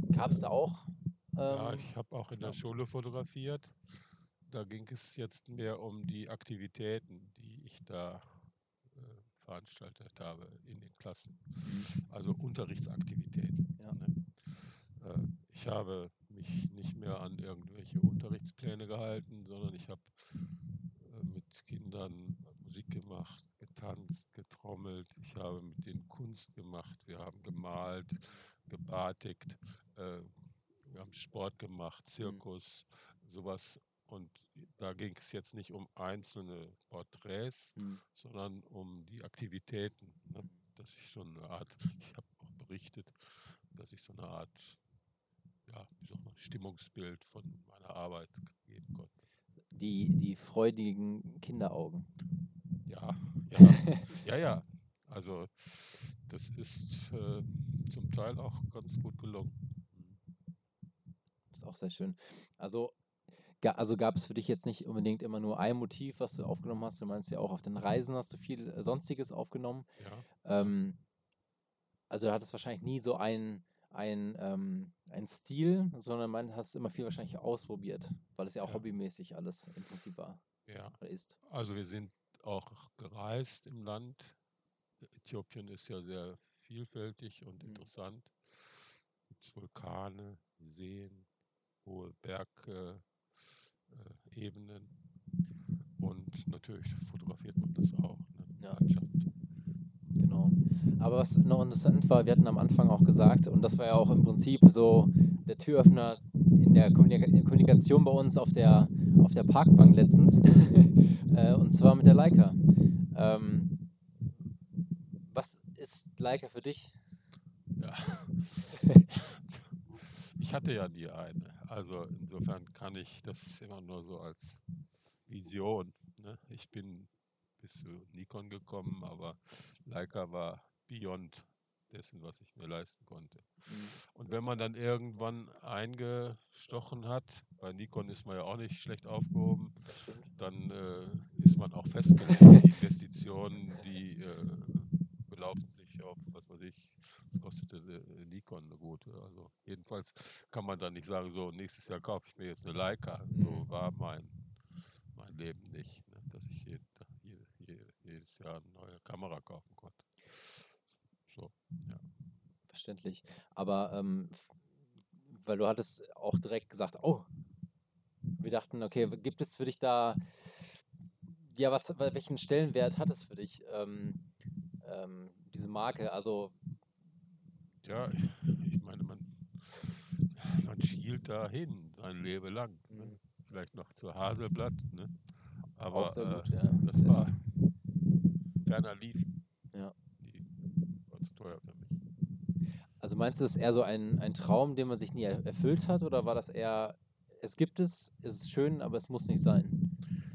C: Gab es da auch?
B: Ja,
C: Ähm,
B: ich habe auch in der
C: Aufnahmen?
B: Schule fotografiert. Da ging es jetzt mehr um die Aktivitäten, die ich da äh, veranstaltet habe in den Klassen.
C: Mhm.
B: Also Unterrichtsaktivitäten.
C: Ja.
B: Ne? Äh, ich habe mich nicht mehr an irgendwelche Unterrichtspläne gehalten, sondern ich habe äh, mit Kindern Musik gemacht, getanzt, getrommelt. Ich habe mit denen Kunst gemacht. Wir haben gemalt, gebatigt. Äh, wir haben Sport gemacht,
C: Mhm.
B: Zirkus, sowas. Und da ging es jetzt nicht um einzelne Porträts,
C: Mhm.
B: sondern um die Aktivitäten. Ne?
C: Mhm.
B: Dass ich so eine Art, ich habe auch berichtet, dass ich so eine Art, ja, wie sagt man, Stimmungsbild von meiner Arbeit geben konnte.
C: Die, die freudigen Kinderaugen.
B: Ja, ja, ja, ja. Also das ist äh, zum Teil auch ganz gut gelungen.
C: Ist auch sehr schön. Also, ga, also gab es für dich jetzt nicht unbedingt immer nur ein Motiv, was du aufgenommen hast. Du meinst ja auch auf den Reisen hast du viel äh, Sonstiges aufgenommen.
B: Ja,
C: Ähm, also du hattest wahrscheinlich nie so einen ein, ähm, ein Stil, sondern man hast immer viel wahrscheinlich ausprobiert, weil es ja auch
B: ja,
C: hobbymäßig alles im Prinzip war
B: ja.
C: oder ist.
B: Also wir sind auch gereist im Land. Äthiopien ist ja sehr vielfältig und
C: Mhm.
B: interessant. Es gibt Vulkane, Seen, hohe Bergebenen äh, Ebenen. Und natürlich fotografiert man das auch, ne?
C: Ja.
B: Landschaft.
C: Genau. Aber was noch interessant war, wir hatten am Anfang auch gesagt, und das war ja auch im Prinzip so der Türöffner in der Kommunika- Kommunikation bei uns auf der, auf der Parkbank letztens, äh, und zwar mit der Leica. Ähm, was ist Leica für dich?
B: Ja. Ich hatte ja nie eine. Also insofern kann ich das immer nur so als Vision. Ne? Ich bin bis zu Nikon gekommen, aber Leica war beyond dessen, was ich mir leisten konnte.
C: Mhm.
B: Und wenn man dann irgendwann eingestochen hat, bei Nikon ist man ja auch nicht schlecht aufgehoben,
C: Das stimmt.
B: dann äh, ist man auch festgelegt. Die Investitionen, die äh, belaufen sich auf, was weiß ich, was kostete äh, Nikon eine gute. Also jedenfalls kann man dann nicht sagen, so nächstes Jahr kaufe ich mir jetzt eine Leica. So
C: Mhm.
B: war mein, mein Leben nicht, ne? Dass ich jeden, jede, jede, jedes Jahr eine neue Kamera kaufen konnte. So, ja.
C: Verständlich. Aber ähm, f- weil du hattest auch direkt gesagt, oh, wir dachten, okay, gibt es für dich da, ja, was, welchen Stellenwert hat es für dich, ähm, ähm, diese Marke? Also,
B: Ja, ich meine, man, man schielt dahin sein Leben lang. Ne?
C: mh,
B: Vielleicht noch zur Haselblatt, ne?
C: auch sehr
B: Aber
C: gut, ja.
B: äh, das
C: Sehr
B: war
C: schön.
B: ferner liefen.
C: Ja.
B: Die war zu teuer für mich.
C: Also meinst du, es ist eher so ein, ein Traum, den man sich nie er- erfüllt hat, oder war das eher, es gibt es, es ist schön, aber es muss nicht sein?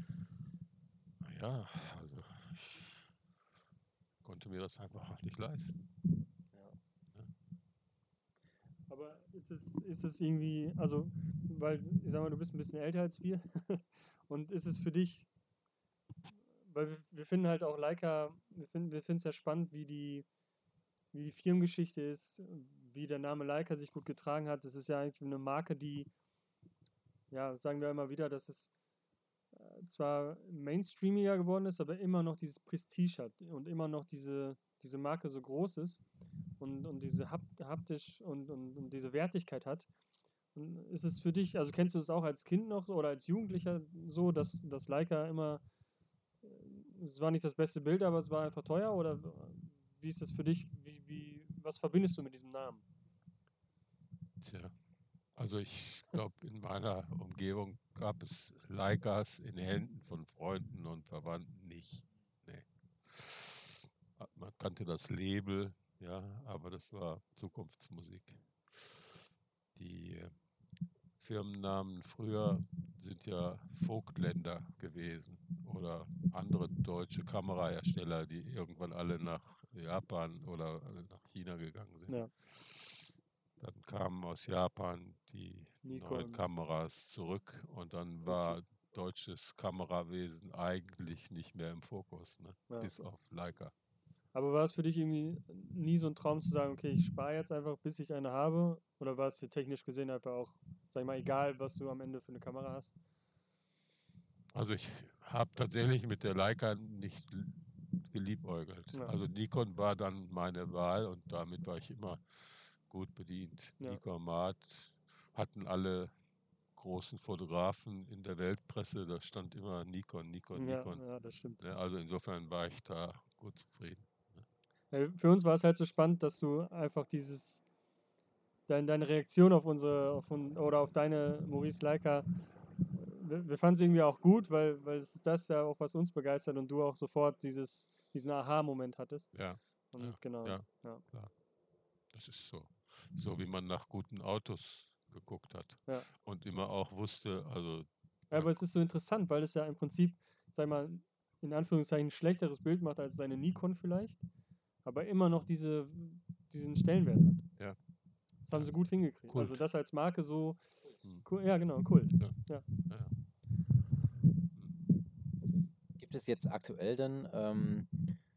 B: Ja, also ich konnte mir das einfach auch nicht leisten.
C: Ja.
B: Ne?
A: Aber ist es, ist es irgendwie, also, weil, ich sag mal, du bist ein bisschen älter als wir und ist es für dich, weil wir, wir finden halt auch Leica, wir finden wir finden es ja spannend, wie die, wie die Firmengeschichte ist, wie der Name Leica sich gut getragen hat. Das ist ja eigentlich eine Marke, die, ja, sagen wir immer wieder, dass es äh, zwar mainstreamiger geworden ist, aber immer noch dieses Prestige hat und immer noch diese, diese Marke so groß ist und, und diese Hap- haptisch und, und, und diese Wertigkeit hat. Und ist es für dich, also kennst du es auch als Kind noch oder als Jugendlicher so, dass, dass Leica immer, äh, es war nicht das beste Bild, aber es war einfach teuer? Oder wie ist das für dich? Wie, wie, was verbindest du mit diesem Namen?
B: Tja, also ich glaube, in meiner Umgebung gab es Leicas in Händen von Freunden und Verwandten nicht. Nee. Man kannte das Label, ja, aber das war Zukunftsmusik. Die äh, Firmennamen früher sind ja Vogtländer gewesen oder andere deutsche Kamerahersteller, die irgendwann alle nach Japan oder nach China gegangen sind.
A: Ja,
B: Dann kamen aus Japan die neuen
A: Nikon,
B: Kameras zurück und dann
A: Fuji.
B: war deutsches Kamerawesen eigentlich nicht mehr im Fokus, ne?
A: Ja.
B: Bis auf Leica.
A: Aber war es für dich irgendwie nie so ein Traum zu sagen, okay, ich spare jetzt einfach, bis ich eine habe? Oder war es dir technisch gesehen einfach auch, sag ich mal, egal, was du am Ende für eine Kamera hast?
B: Also ich habe tatsächlich mit der Leica nicht l- geliebäugelt.
A: Ja.
B: Also Nikon war dann meine Wahl und damit war ich immer gut bedient.
A: Ja.
B: Nikon Mat hatten alle großen Fotografen in der Weltpresse, da stand immer Nikon, Nikon,
A: Ja,
B: Nikon.
A: ja, das stimmt.
B: Ne, also insofern war ich da gut zufrieden.
A: Ja, für uns war es halt so spannend, dass du einfach dieses, dein, deine Reaktion auf unsere, auf, un- oder auf deine Maurice Leica, wir, wir fanden es irgendwie auch gut, weil, weil es ist das ja auch, was uns begeistert und du auch sofort dieses, diesen Aha-Moment hattest.
B: Ja,
A: Und
B: ja,
A: genau,
B: ja,
A: ja,
B: klar. Das ist so. So wie man nach guten Autos geguckt hat
A: ja.
B: und immer auch wusste, also
A: Ja,
B: da,
A: aber es ist so interessant, weil es ja im Prinzip, sag mal, in Anführungszeichen ein schlechteres Bild macht als seine Nikon vielleicht, aber immer noch diese, diesen Stellenwert hat.
B: ja,
A: Das haben
B: ja,
A: sie gut hingekriegt.
B: Kult.
A: Also das als Marke so,
B: Hm,
A: cool, ja genau, Kult.
B: ja,
A: Ja.
B: ja, ja. Hm.
C: Gibt es jetzt aktuell dann, ähm,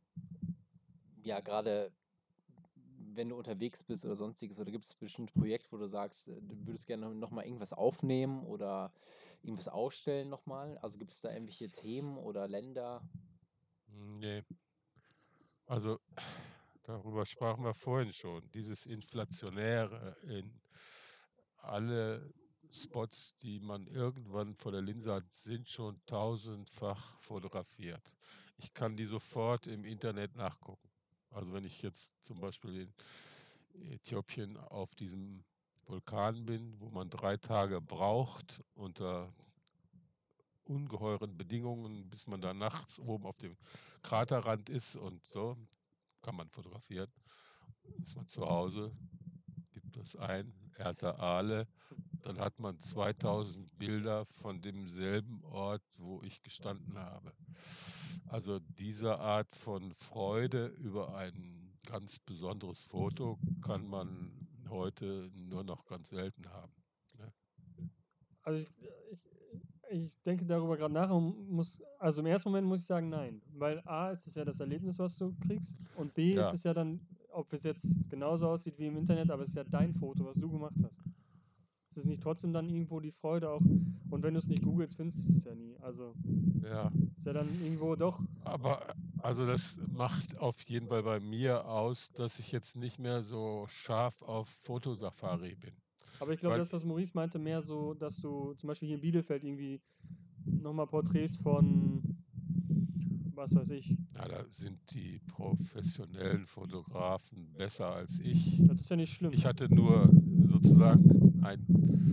C: ja, gerade wenn du unterwegs bist oder sonstiges, oder gibt es bestimmte Projekte, wo du sagst, äh, du würdest gerne nochmal irgendwas aufnehmen oder irgendwas ausstellen nochmal? Also gibt es da irgendwelche Themen oder Länder?
B: Nee, also darüber sprachen wir vorhin schon. Dieses Inflationäre in alle Spots, die man irgendwann vor der Linse hat, sind schon tausendfach fotografiert. Ich kann die sofort im Internet nachgucken. Also wenn ich jetzt zum Beispiel in Äthiopien auf diesem Vulkan bin, wo man drei Tage braucht unter ungeheuren Bedingungen, bis man da nachts oben auf dem Kraterrand ist und so, kann man fotografieren. Ist man zu Hause, gibt das ein, Erta Aale, dann hat man zweitausend Bilder von demselben Ort, wo ich gestanden habe. Also diese Art von Freude über ein ganz besonderes Foto kann man heute nur noch ganz selten haben. Ne?
A: Also ich, ich, ich denke darüber gerade nach und muss, also im ersten Moment muss ich sagen, nein. Weil A, ist es ja das Erlebnis, was du kriegst, und B, ist
B: Ja,
A: es ja dann, ob es jetzt genauso aussieht wie im Internet, aber es ist ja dein Foto, was du gemacht hast. Ist es nicht trotzdem dann irgendwo die Freude auch, und wenn du es nicht googelst, findest du es ja nie. Also
B: ja.
A: ist ja dann irgendwo doch,
B: Aber also das macht auf jeden Fall bei mir aus, dass ich jetzt nicht mehr so scharf auf Fotosafari bin.
A: aber ich glaube,
B: Weil
A: das, was Maurice meinte, mehr so, dass du zum Beispiel hier in Bielefeld irgendwie nochmal Porträts von, was weiß ich,
B: ja, da sind die professionellen Fotografen besser als ich.
A: das ist ja nicht schlimm.
B: Ich hatte nur sozusagen ein,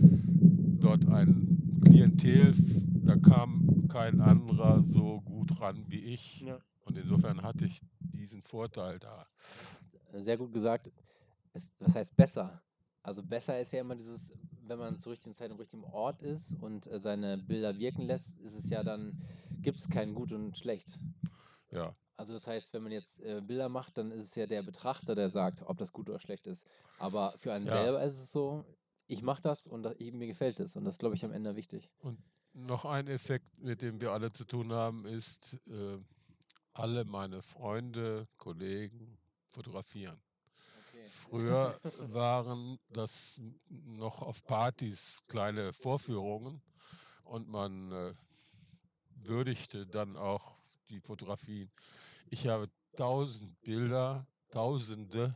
B: dort ein Klientel, da kam kein anderer so gut ran wie ich.
A: Ja.
B: Und insofern hatte ich diesen Vorteil da.
C: Das ist äh, sehr gut gesagt. Es, was heißt besser? Also besser ist ja immer dieses, wenn man zur richtigen Zeit am richtigen Ort ist und äh, seine Bilder wirken lässt, ist es ja dann, gibt es kein Gut und Schlecht.
B: Ja,
C: Also das heißt, wenn man jetzt äh, Bilder macht, dann ist es ja der Betrachter, der sagt, ob das gut oder schlecht ist. Aber für einen
B: ja.
C: selber ist es so, ich mache das und das, mir gefällt es. Und das ist, glaube ich, am Ende wichtig.
B: Und noch ein Effekt, mit dem wir alle zu tun haben, ist, äh, alle meine Freunde, Kollegen fotografieren.
C: Okay.
B: Früher waren das noch auf Partys kleine Vorführungen und man äh, würdigte dann auch die Fotografien. Ich habe tausend Bilder, tausende,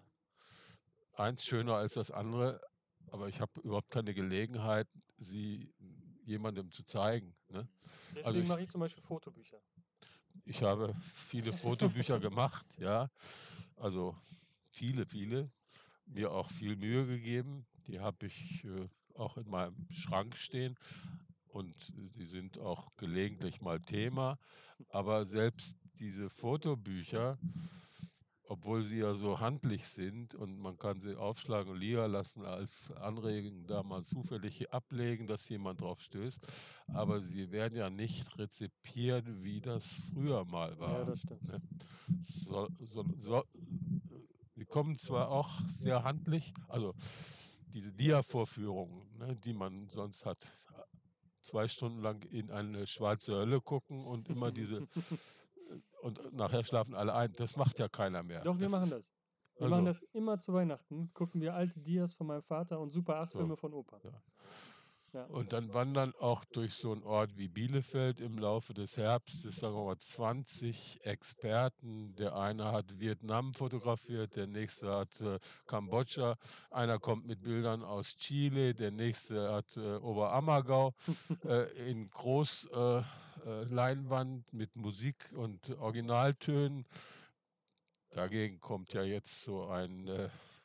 B: eins schöner als das andere, aber ich habe überhaupt keine Gelegenheit, sie jemandem zu zeigen. Ne?
A: Deswegen
B: Also ich,
A: mache ich zum Beispiel Fotobücher.
B: ich habe viele Fotobücher gemacht, ja, also viele, viele, mir auch viel Mühe gegeben. Die habe ich äh, auch in meinem Schrank stehen und äh, die sind auch gelegentlich mal Thema. Aber selbst diese Fotobücher, obwohl sie ja so handlich sind und man kann sie aufschlagen und liegen lassen als Anregung, da mal zufällig ablegen, dass jemand drauf stößt, aber sie werden ja nicht rezipiert, wie das früher mal
A: Ja,
B: war.
A: das stimmt.
B: Ne? So, so, so, sie kommen zwar auch sehr handlich, also diese Dia-Vorführungen, ne, die man sonst hat, zwei Stunden lang in eine schwarze Hölle gucken und immer diese und nachher schlafen alle ein. Das macht ja keiner mehr.
A: Doch, wir
B: das
A: machen
B: ist,
A: das. Wir
B: also,
A: machen das immer zu Weihnachten. Gucken wir alte Dias von meinem Vater und Super acht
B: so,
A: Filme von Opa.
B: ja.
A: Ja.
B: Und dann wandern auch durch so einen Ort wie Bielefeld im Laufe des Herbstes, sagen wir mal, zwanzig Experten. Der eine hat Vietnam fotografiert, der nächste hat äh, Kambodscha, einer kommt mit Bildern aus Chile, der nächste hat äh, Oberammergau äh, in Großleinwand äh, äh, Leinwand mit Musik und Originaltönen. Dagegen kommt ja jetzt so ein äh,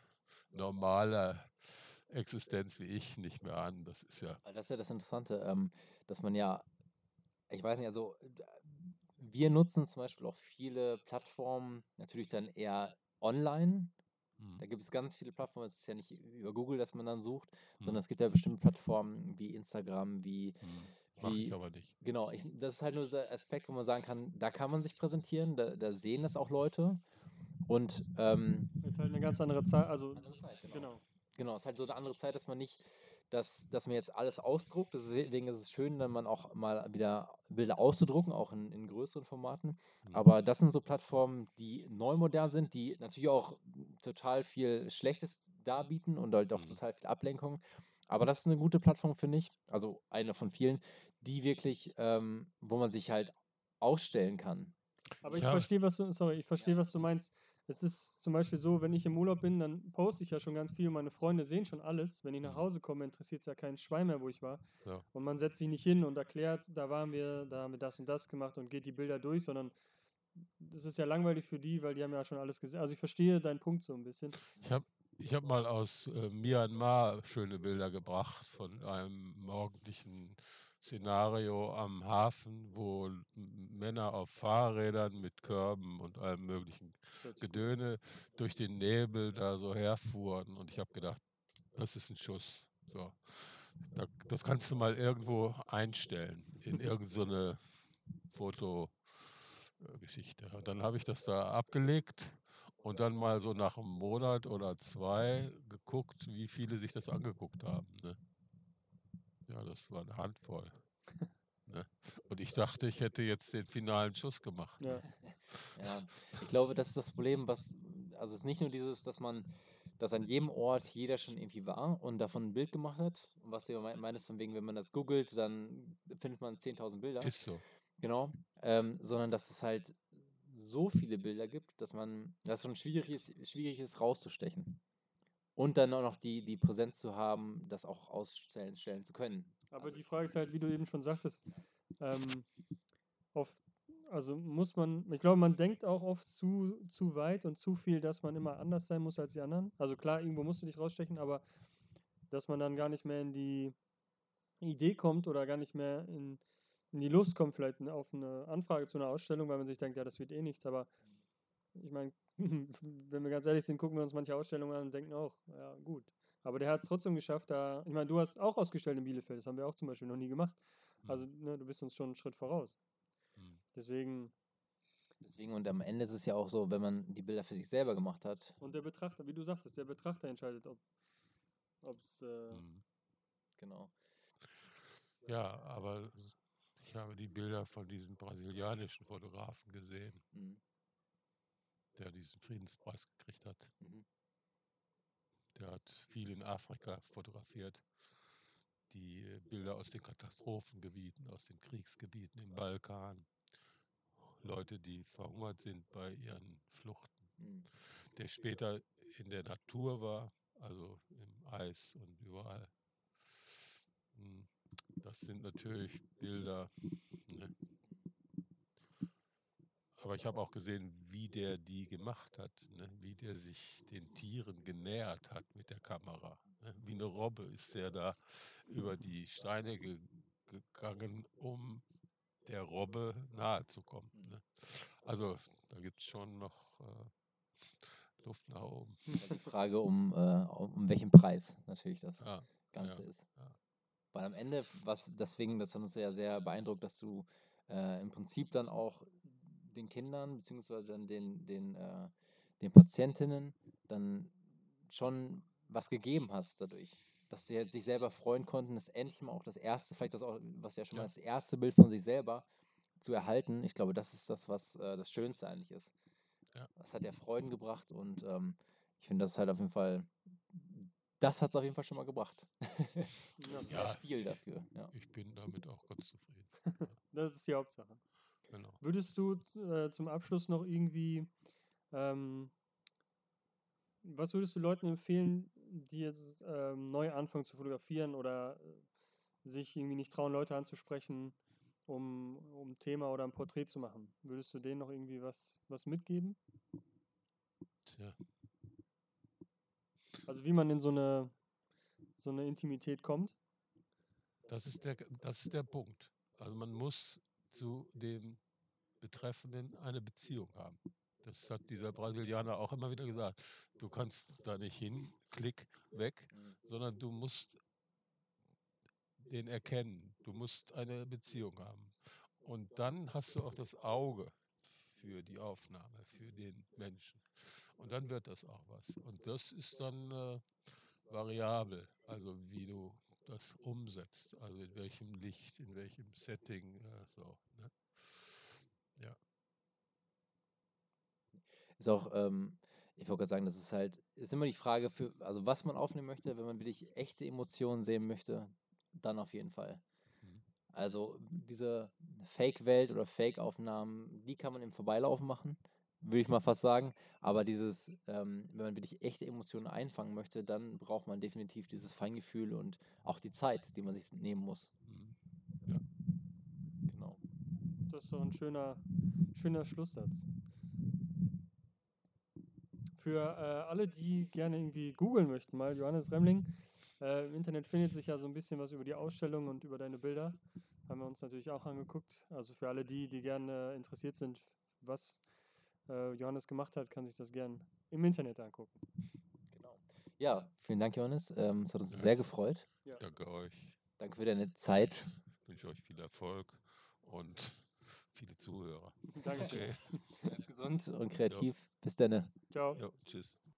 B: normaler Existenz wie ich nicht mehr an. Das ist ja.
C: Weil das ist ja das Interessante, ähm, dass man ja, ich weiß nicht, also äh, wir nutzen zum Beispiel auch viele Plattformen, natürlich dann eher online.
B: Hm,
C: Da gibt es ganz viele Plattformen, es ist ja nicht über Google, dass man dann sucht, sondern
B: hm,
C: es gibt ja bestimmte Plattformen wie Instagram, wie,
B: hm. Mach ich
C: wie,
B: aber nicht.
C: genau, ich, das ist halt nur dieser Aspekt, wo man sagen kann, da kann man sich präsentieren, da, da sehen das auch Leute und ähm,
A: Ist halt eine ganz andere Zeit. Also,
C: andere Zeit, genau.
A: genau.
C: Genau, es ist halt so eine andere Zeit, dass man nicht, dass, dass man jetzt alles ausdruckt. Deswegen ist es schön, dann man auch mal wieder Bilder auszudrucken, auch in, in größeren Formaten.
B: Hm.
C: Aber das sind so Plattformen, die neu modern sind, die natürlich auch total viel Schlechtes darbieten und halt auch
B: Hm.
C: total viel Ablenkung. Aber das ist eine gute Plattform, finde ich. Also eine von vielen, die wirklich, ähm, wo man sich halt ausstellen kann.
A: Aber ich
B: Ja.
A: verstehe, was du, sorry, ich verstehe, was du meinst. Es ist zum Beispiel so, wenn ich im Urlaub bin, dann poste ich ja schon ganz viel. Meine Freunde sehen schon alles. Wenn ich nach
B: Mhm.
A: Hause komme, interessiert es ja keinen Schwein mehr, wo ich war.
B: Ja.
A: Und man setzt sich nicht hin und erklärt, da waren wir, da haben wir das und das gemacht und geht die Bilder durch, sondern das ist ja langweilig für die, weil die haben ja schon alles gesehen. Also ich verstehe deinen Punkt so ein bisschen.
B: Ich habe ich hab mal aus äh, Myanmar schöne Bilder gebracht von einem morgendlichen Szenario am Hafen, wo M- Männer auf Fahrrädern mit Körben und allem möglichen Gedöne durch den Nebel da so herfuhren. Und ich habe gedacht, das ist ein Schuss. So. Da, das kannst du mal irgendwo einstellen in irgendeine Fotogeschichte. Und dann habe ich das da abgelegt und dann mal so nach einem Monat oder zwei geguckt, wie viele sich das angeguckt haben. Ne? Ja, das war eine Handvoll. Ne? Und ich dachte, ich hätte jetzt den finalen Schuss gemacht.
A: Ja.
C: Ja, ich glaube, das ist das Problem, was, also es ist nicht nur dieses, dass man, dass an jedem Ort jeder schon irgendwie war und davon ein Bild gemacht hat. Und was du ja mei- meinst, von wegen, wenn man das googelt, dann findet man zehntausend Bilder.
B: Ist so.
C: Genau. Ähm, sondern dass es halt so viele Bilder gibt, dass man, dass es schon schwierig ist, schwierig ist, rauszustechen. Und dann auch noch die, die Präsenz zu haben, das auch ausstellen stellen zu können.
A: Aber
C: Also,
A: die Frage ist halt, wie du eben schon sagtest, ähm, oft, also muss man, ich glaube, man denkt auch oft zu, zu weit und zu viel, dass man immer anders sein muss als die anderen. Also klar, irgendwo musst du dich rausstechen, aber dass man dann gar nicht mehr in die Idee kommt oder gar nicht mehr in, in die Lust kommt, vielleicht auf eine Anfrage zu einer Ausstellung, weil man sich denkt, ja, das wird eh nichts. Aber ich meine, wenn wir ganz ehrlich sind, gucken wir uns manche Ausstellungen an und denken auch, ja, gut. Aber der hat es trotzdem geschafft, da, ich meine, du hast auch ausgestellt in Bielefeld, das haben wir auch zum Beispiel noch nie gemacht. Also, ne, du bist uns schon einen Schritt voraus.
B: Hm.
A: Deswegen,
C: deswegen, und am Ende ist es ja auch so, wenn man die Bilder für sich selber gemacht hat.
A: und der Betrachter, wie du sagtest, der Betrachter entscheidet, ob es, äh,
B: Hm.
C: Genau.
B: Ja, aber ich habe die Bilder von diesem brasilianischen Fotografen gesehen,
C: Mhm.
B: der diesen Friedenspreis gekriegt hat.
C: Mhm.
B: Der hat viel in Afrika fotografiert. Die äh, Bilder aus den Katastrophengebieten, aus den Kriegsgebieten im Balkan. Leute, die verhungert sind bei ihren Fluchten.
C: Mhm.
B: Der später in der Natur war, also im Eis und überall. Hm, Das sind natürlich Bilder. Ne? Aber ich habe auch gesehen, wie der die gemacht hat, ne? Wie der sich den Tieren genähert hat mit der Kamera. Ne? Wie eine Robbe ist der da über die Steine ge gegangen, um der Robbe nahe zu kommen. Ne? Also da gibt es schon noch äh, Luft nach oben.
C: Ist halt die Frage, um, äh, um, um welchen Preis natürlich das
B: Ja,
C: Ganze
B: ja,
C: ist.
B: ja.
C: Weil am Ende, was deswegen, das hat uns ja sehr beeindruckt, dass du äh, im Prinzip dann auch den Kindern, beziehungsweise dann den, den, äh, den Patientinnen dann schon was gegeben hast dadurch. Dass sie halt sich selber freuen konnten, dass endlich mal auch das erste, vielleicht das auch, was ja schon mal
B: Ja.
C: das erste Bild von sich selber zu erhalten, ich glaube, das ist das, was äh, das Schönste eigentlich ist.
B: Ja.
C: Das hat ja Freuden gebracht und ähm, ich finde, das ist halt auf jeden Fall, das hat es auf jeden Fall schon mal gebracht.
A: Ja,
C: Sehr
B: Ja,
C: viel dafür. Ja.
B: ich bin damit auch ganz zufrieden.
A: das ist die Hauptsache.
B: Genau.
A: Würdest du äh, zum Abschluss noch irgendwie, ähm, was würdest du Leuten empfehlen, die jetzt ähm, neu anfangen zu fotografieren oder äh, sich irgendwie nicht trauen, Leute anzusprechen, um, um ein Thema oder ein Porträt zu machen? Würdest du denen noch irgendwie was, was mitgeben?
B: Tja,
A: Also wie man in so eine, so eine Intimität kommt?
B: das ist der, das ist der Punkt. Also man muss zu dem Betreffenden eine Beziehung haben. Das hat dieser Brasilianer auch immer wieder gesagt. Du kannst da nicht hin, klick, weg,
C: Mhm.
B: sondern du musst den erkennen. Du musst eine Beziehung haben. Und dann hast du auch das Auge für die Aufnahme, für den Menschen. Und dann wird das auch was. Und das ist dann äh, variabel, also wie du das umsetzt, also in welchem Licht, in welchem Setting, äh, so. Ne? Ja.
C: Ist auch, ähm, ich wollte gerade sagen, das ist halt, ist immer die Frage für, also was man aufnehmen möchte, wenn man wirklich echte Emotionen sehen möchte, dann auf jeden Fall.
B: Mhm.
C: Also diese Fake-Welt oder Fake-Aufnahmen, die kann man im Vorbeilaufen machen, würde ich mal fast sagen. Aber dieses, ähm, wenn man wirklich echte Emotionen einfangen möchte, dann braucht man definitiv dieses Feingefühl und auch die Zeit, die man sich nehmen muss.
B: Mhm. Ja.
C: Genau.
A: Das ist doch ein schöner, schöner Schlusssatz. Für äh, alle, die gerne irgendwie googeln möchten, mal Johannes Remling, äh, im Internet findet sich ja so ein bisschen was über die Ausstellung und über deine Bilder. Haben wir uns natürlich auch angeguckt. Also für alle die, die gerne interessiert sind, was äh, Johannes gemacht hat, kann sich das gern im Internet angucken.
C: Genau. Ja, vielen Dank, Johannes. Ähm, es hat uns
B: Ja.
C: sehr gefreut.
A: Ja.
B: Danke euch.
C: Danke für deine Zeit.
B: Ich wünsche euch viel Erfolg und viele Zuhörer.
A: Dankeschön.
B: Okay.
C: Gesund und kreativ. Bis dann.
A: Ciao.
B: Jo, tschüss.